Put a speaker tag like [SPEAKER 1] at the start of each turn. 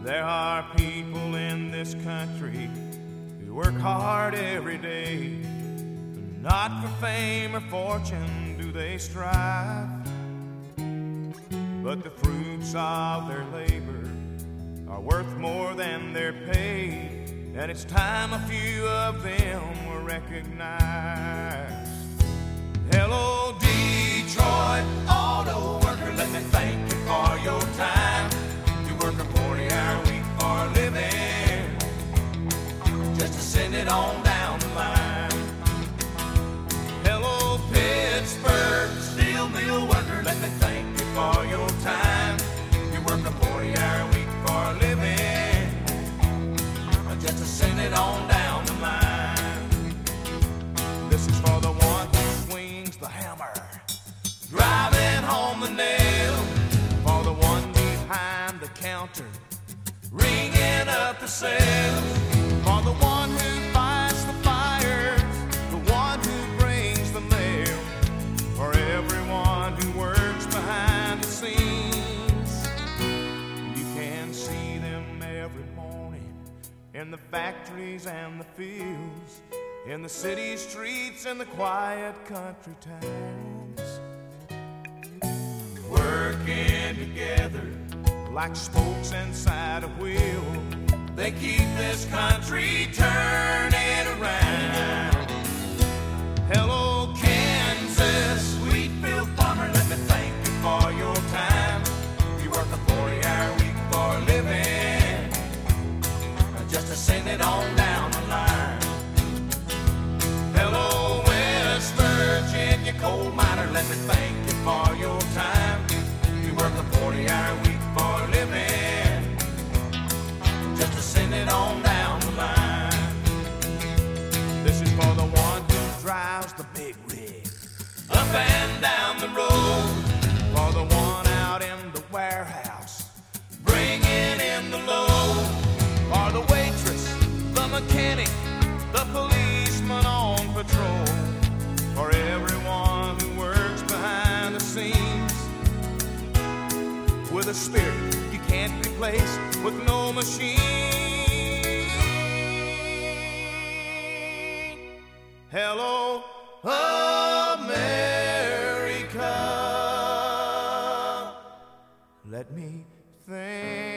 [SPEAKER 1] There are people in this country who work hard every day. Not for fame or fortune do they strive, but the fruits of their labor are worth more than they're paid, and it's time a few of them were recognized. Hello, Detroit auto worker, let me thank you for your time. You work a 40-hour week for a living, just to send it on down the line. Hello, Pittsburgh steel mill worker, let me thank you for your time. You work a 40-hour week for a living, just to send it on down the line. This is for the one who swings the hammer, driving home the nail. For the one behind the counter, ringing up the sales. For the one who fights the fires, the one who brings the mail. For everyone who works behind the scenes, you can see them every morning in the factories and the fields, in the city streets and the quiet country towns, working together like spokes inside a wheel. They keep this country turning around. Hello, Kansas wheatfield farmer, let me thank you for your time. You work a 40-hour week for a living, just to send it on down the line. Hello, West Virginia coal miner, let me thank you for your time. You work a 40-hour week for a living, just to send it on down the line. This is for the one who drives the big rig up and down the road. For the one out in the warehouse, bringing in the load. For the waitress, the mechanic, the policeman on patrol. For everyone who works behind the scenes, with a spirit you can't replace with no machine. Hello, America, let me thank